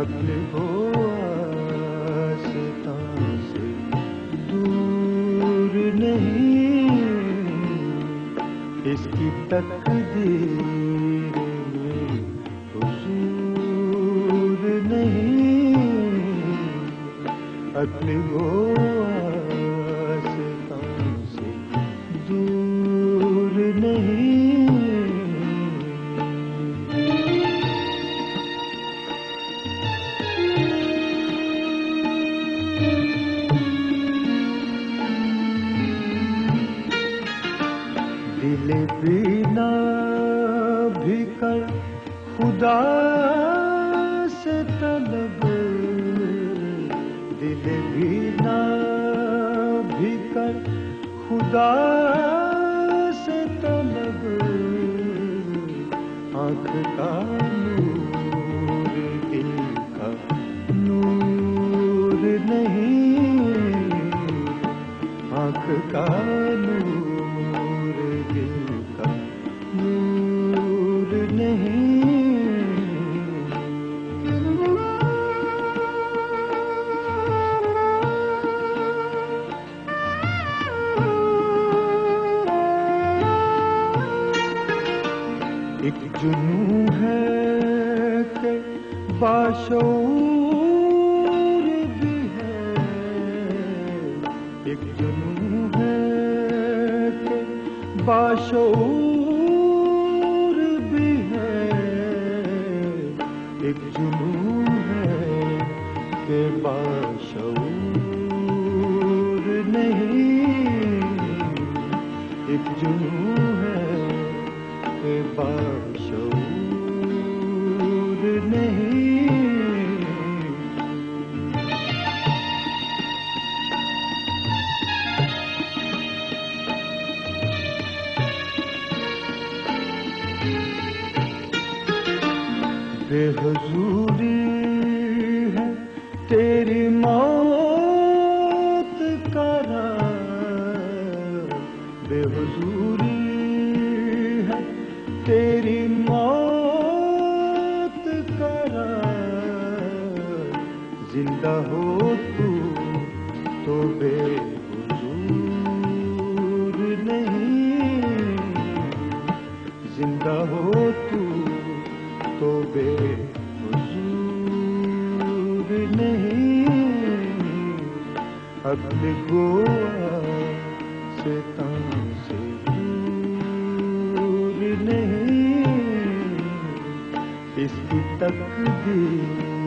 अक्ल हो आस्तां से दूर नहीं, इसकी तकदीर में हुजूर नहीं, अक्ल हो आस्तां से दूर नहीं। दिल बिना भी कर खुदा से तलब, दिल बिना भी कर खुदा से तलब, आँख का नूर दिल का नूर नहीं, आँख का नूर दिल का नूर नहीं। एक जुनून है कि बाशऊर भी है, एक जुनून है कि बाशऊर भी है, एक जुनून है कि बाशऊर नहीं, एक जुनून है कि बाशऊर नहीं। बेहुजूरी है तेरी मौत का राज, बेहुजूरी है तेरी मौत का राज, जिंदा हो तू तो बेहुजूर नहीं, जिंदा हो तू तो बेहुजूर नहीं, अक्ल गोआ से तां से दूर नहीं, इसकी तकदीर